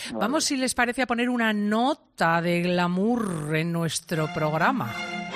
Vamos, si les parece, a poner una nota de glamour en nuestro programa.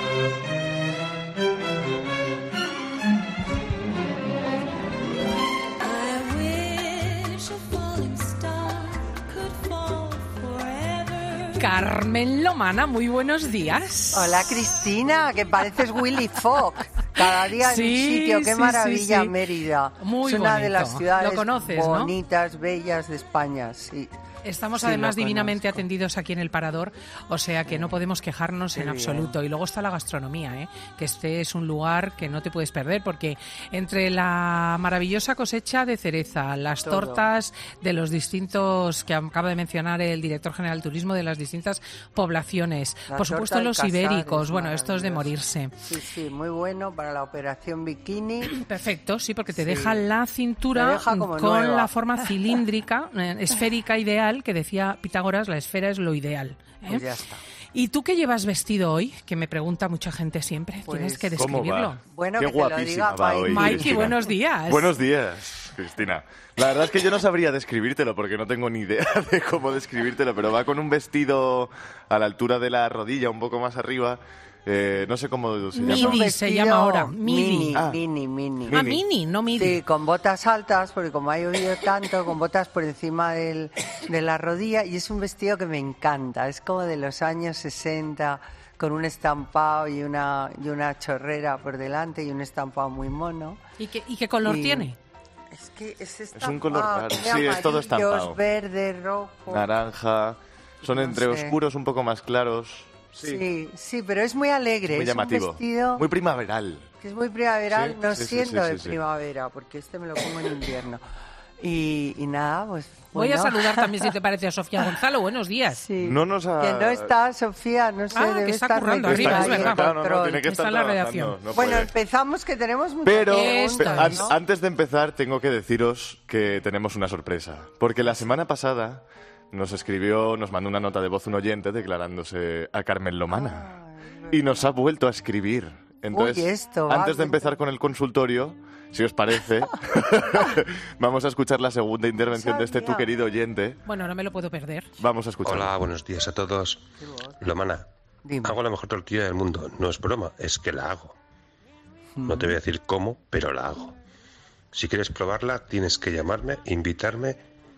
Carmen Lomana, muy buenos días. Hola, Cristina, que pareces Willy Fogg. Cada día en un sitio, qué maravilla, sí. Mérida. Muy es una bonito. De las ciudades ¿Lo conoces, bonitas, ¿no? Bellas de España, sí. Estamos además divinamente atendidos aquí en el Parador, o sea que no podemos quejarnos en absoluto. Y luego está la gastronomía, que este es un lugar que no te puedes perder, porque entre la maravillosa cosecha de cereza, las tortas de los distintos, que acaba de mencionar el director general de turismo, de las distintas poblaciones, por supuesto los ibéricos, bueno, esto es de morirse. Sí, muy bueno para la operación bikini. Perfecto, sí, porque te deja la cintura con nueva, la forma cilíndrica, esférica ideal, que decía Pitágoras, la esfera es lo ideal. Pues ya está. ¿Y tú qué llevas vestido hoy? Que me pregunta mucha gente siempre. Pues, tienes que describirlo. Bueno, qué que guapísima va hoy, Mikey, buenos días. Buenos días, Cristina. La verdad es que yo no sabría describírtelo porque no tengo ni idea de cómo describírtelo, pero va con un vestido a la altura de la rodilla, un poco más arriba. No sé cómo se llama. Midi se llama ahora. Midi. Mini. Ah, mini, no midi. Sí, con botas altas, porque como ha llovido tanto, con botas por encima de la rodilla. Y es un vestido que me encanta. Es como de los años 60, con un estampado y una chorrera por delante y un estampado muy mono. ¿Y qué color tiene? Es que es un color raro. Sí, es todo estampado. Verde, rojo. Naranja. Son entre oscuros, un poco más claros. Sí, pero es muy alegre. Muy llamativo. Un vestido muy primaveral. Que es muy primaveral, no siendo de sí. primavera, porque este me lo pongo en invierno. Y nada, pues... Voy a saludar también, si te parece, a Sofía Gonzalo. Buenos días. Sí. No nos ha... Que no está Sofía, no sé, debe que está estar currando arriba, es verdad. No, tiene que está en la redacción. No bueno, empezamos, que tenemos muchas Pero preguntas, ¿no? Antes de empezar, tengo que deciros que tenemos una sorpresa. Porque la semana pasada nos mandó una nota de voz un oyente declarándose a Carmen Lomana. Y nos ha vuelto a escribir. Entonces, antes de empezar con el consultorio, si os parece, vamos a escuchar la segunda intervención de tu querido oyente. Bueno, no me lo puedo perder. Vamos a escuchar. Hola, buenos días a todos. Lomana, hago la mejor tortilla del mundo. No es broma, es que la hago. No te voy a decir cómo, pero la hago. Si quieres probarla, tienes que llamarme, invitarme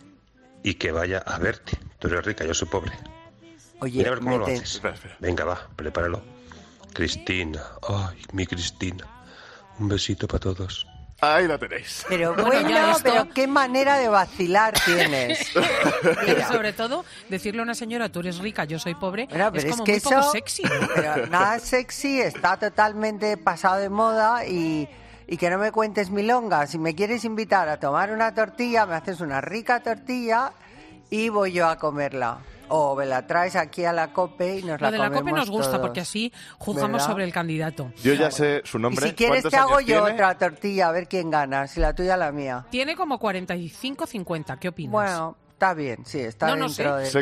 y que vaya a verte. Tú eres rica, yo soy pobre. Oye, mira a ver cómo lo haces. Espera. Venga, va, prepáralo. Cristina, ay, mi Cristina. Un besito para todos. Ahí la tenéis. Pero bueno, pero qué manera de vacilar tienes. Pero sobre todo, decirle a una señora, tú eres rica, yo soy pobre, pero es como que muy poco sexy, ¿no? Pero nada sexy, está totalmente pasado de moda y que no me cuentes milongas. Si me quieres invitar a tomar una tortilla, me haces una rica tortilla y voy yo a comerla. O me la traes aquí a la COPE y nos la comemos. Lo de la COPE nos gusta todos, porque así juzgamos, ¿verdad?, sobre el candidato. Yo ya sé su nombre. Y si quieres te hago yo otra tortilla, a ver quién gana, si la tuya o la mía. Tiene como 45, 50, ¿qué opinas? Bueno, está bien, sí, está dentro de...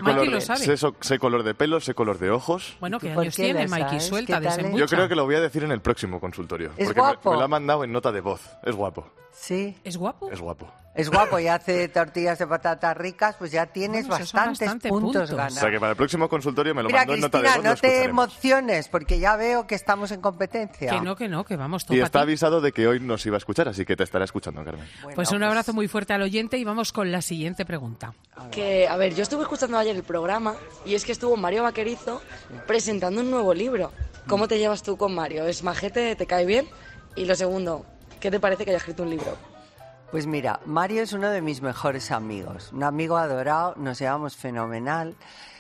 Sé color de pelo, sé color de ojos. Bueno, ¿qué años tiene, Mikey? Suelta, desembucha. Yo creo que lo voy a decir en el próximo consultorio. ¿Es porque guapo? me lo ha mandado en nota de voz. Es guapo. Sí. ¿Es guapo? Es guapo. Es guapo y hace tortillas de patatas ricas, pues ya tienes bastantes puntos ganados. O sea que para el próximo consultorio me lo mandó en nota de voz. Cristina, no te emociones, porque ya veo que estamos en competencia. Que vamos. Y está avisado de que hoy nos iba a escuchar, así que te estará escuchando, Carmen. Bueno, pues un abrazo muy fuerte al oyente y vamos con la siguiente pregunta. A ver, yo estuve escuchando ayer el programa y es que estuvo Mario Vaquerizo presentando un nuevo libro. ¿Cómo te llevas tú con Mario? ¿Es majete? ¿Te cae bien? Y lo segundo, ¿qué te parece que haya escrito un libro? Pues mira, Mario es uno de mis mejores amigos, un amigo adorado, nos llevamos fenomenal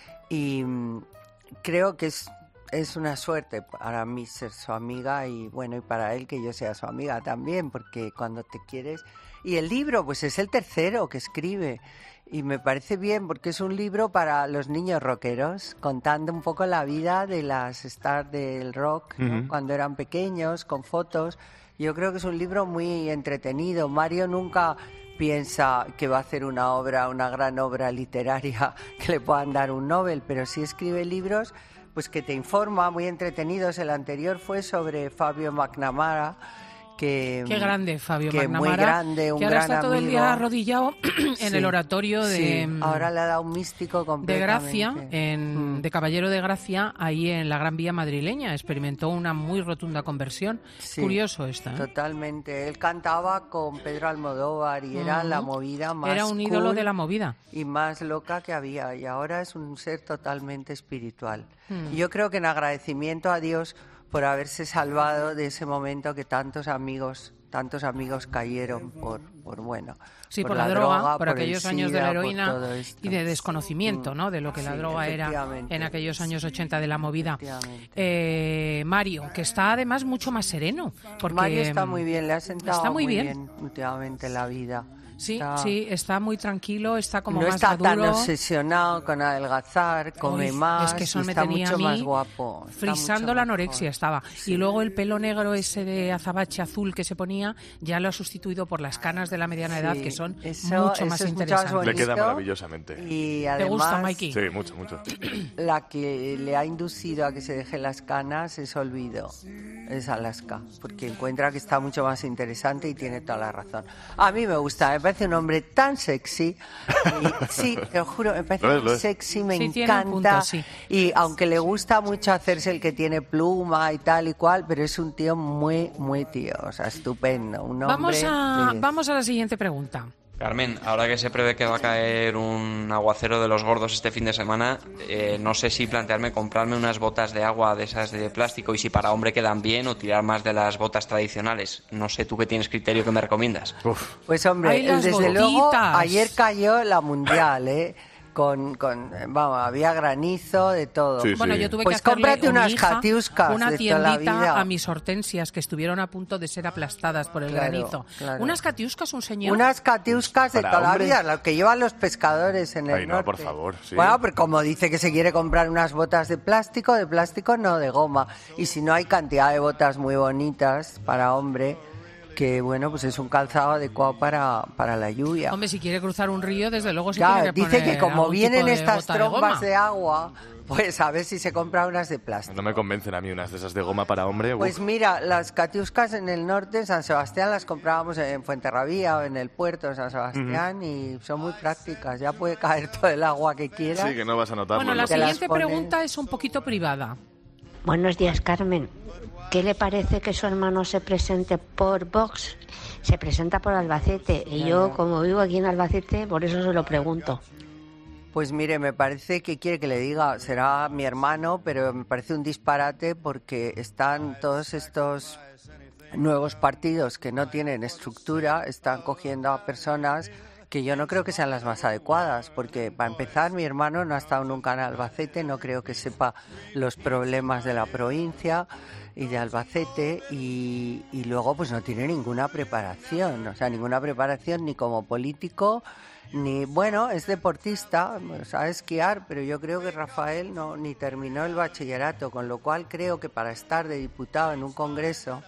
y creo que es una suerte para mí ser su amiga y bueno, y para él que yo sea su amiga también, porque cuando te quieres... Y el libro, pues es el tercero que escribe y me parece bien porque es un libro para los niños rockeros, contando un poco la vida de las stars del rock, ¿no? Cuando eran pequeños, con fotos. Yo creo que es un libro muy entretenido. Mario nunca piensa que va a hacer una gran obra literaria que le puedan dar un Nobel, pero sí escribe libros pues que te informa, muy entretenidos. El anterior fue sobre Fabio McNamara, Qué grande, Fabio que McNamara. Muy grande, un que ahora gran está todo el día arrodillado en el oratorio de... Sí. Ahora le ha dado un místico completamente. De Gracia, de Caballero de Gracia, ahí en la Gran Vía madrileña. Experimentó una muy rotunda conversión. Sí, curioso esta. Totalmente. Él cantaba con Pedro Almodóvar y era la movida más Era un ídolo de la movida. Y más loca que había. Y ahora es un ser totalmente espiritual. Y yo creo que en agradecimiento a Dios por haberse salvado de ese momento que tantos amigos cayeron por por la droga, por el aquellos años de SIDA, la heroína por todo esto. y de desconocimiento, ¿no? De lo que la droga era en aquellos años 80 de la movida. Mario, que está además mucho más sereno. Porque Mario está muy bien, le ha sentado está muy bien últimamente la vida. Sí, está muy tranquilo, está como no más está maduro. tan obsesionado con adelgazar, come más, es que eso me está tenía mucho a mí más guapo. Frisando la anorexia estaba. Sí. Y luego el pelo negro ese de azabache azul que se ponía, ya lo ha sustituido por las canas de la mediana edad, que son mucho más interesantes. Le queda maravillosamente. Y además, ¿te gusta, Mikey? Sí, mucho, mucho. La que le ha inducido a que se deje las canas es Olvido, es Alaska, porque encuentra que está mucho más interesante y tiene toda la razón. A mí me gusta, me parece un hombre tan sexy. Y, sí, te lo juro, me parece sexy, me encanta. Punto, sí. Y aunque le gusta mucho hacerse el que tiene pluma y tal y cual, pero es un tío muy, muy tío, o sea, estupendo. Un hombre vamos a la siguiente pregunta. Carmen, ahora que se prevé que va a caer un aguacero de los gordos este fin de semana, no sé si plantearme comprarme unas botas de agua de esas de plástico y si para hombre quedan bien o tirar más de las botas tradicionales. No sé, tú qué tienes criterio que me recomiendas. Uf. Pues hombre, desde luego ayer cayó la Mundial, vamos, había granizo de todo. Sí, bueno, yo tuve que cómprate unas hija, catiuscas una de toda la tiendita vida. a mis hortensias que estuvieron a punto de ser aplastadas por el granizo. Claro. Unas catiuscas, un señor. Unas catiuscas de ¿Para toda hombre? la vida, lo que llevan los pescadores en el Ay, no, norte. por favor, sí. Bueno, pero como dice que se quiere comprar unas botas de plástico no, de goma. Y si no, hay cantidad de botas muy bonitas para hombre, que bueno, pues es un calzado adecuado para la lluvia. Hombre, si quiere cruzar un río, desde luego Claro, tiene que dice poner que como algún vienen tipo de estas bota de trombas goma. de agua, pues a ver si se compra unas de plástico. No me convencen a mí unas de esas de goma para hombre. Pues mira, las catiuscas en el norte, en San Sebastián, las comprábamos en Fuenterrabía o en el puerto de San Sebastián y son muy prácticas. Ya puede caer todo el agua que quieras. Sí, que no vas a notarlo. Bueno, la Te las siguiente pones. pregunta es un poquito privada. Buenos días, Carmen. ¿Qué le parece que su hermano se presente por Vox? Se presenta por Albacete y yo, como vivo aquí en Albacete, por eso se lo pregunto. Pues mire, me parece que quiere que le diga, será mi hermano, pero me parece un disparate porque están todos estos nuevos partidos que no tienen estructura, están cogiendo a personas que yo no creo que sean las más adecuadas, porque para empezar mi hermano no ha estado nunca en Albacete, no creo que sepa los problemas de la provincia y de Albacete y luego pues no tiene ninguna preparación, o sea, ninguna preparación ni como político, ni, bueno, es deportista, sabe esquiar, pero yo creo que Rafael ni terminó el bachillerato, con lo cual creo que para estar de diputado en un congreso,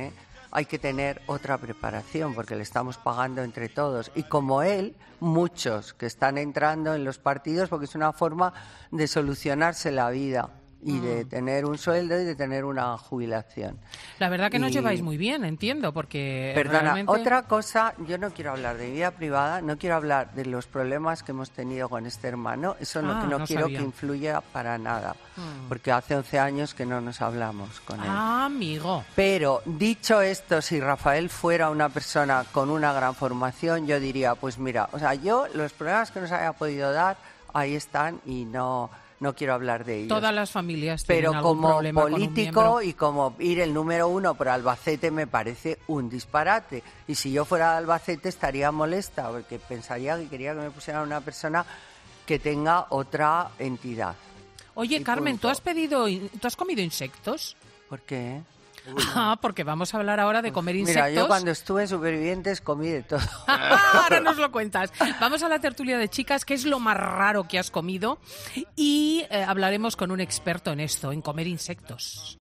hay que tener otra preparación porque le estamos pagando entre todos. Y como él, muchos que están entrando en los partidos porque es una forma de solucionarse la vida y de tener un sueldo y de tener una jubilación. La verdad que nos lleváis muy bien, entiendo, porque Perdona, realmente... otra cosa, yo no quiero hablar de mi vida privada, no quiero hablar de los problemas que hemos tenido con este hermano, eso no quiero sabía. que influya para nada, porque hace 11 años que no nos hablamos con él. Ah, amigo. Pero, dicho esto, si Rafael fuera una persona con una gran formación, yo diría, pues mira, o sea, los problemas que nos haya podido dar, ahí están y no quiero hablar de ellos. Todas las familias tienen Pero algún como problema político con un miembro. y como ir el número 1 por Albacete me parece un disparate. Y si yo fuera de Albacete estaría molesta porque pensaría que quería que me pusieran una persona que tenga otra entidad. Oye, Y Carmen, punto. ¿tú has comido insectos? ¿Por qué? Ah, porque vamos a hablar ahora de comer insectos. Mira, yo cuando estuve en Supervivientes comí de todo. Ahora nos lo cuentas. Vamos a la tertulia de chicas, ¿qué es lo más raro que has comido? Y hablaremos con un experto en esto, en comer insectos.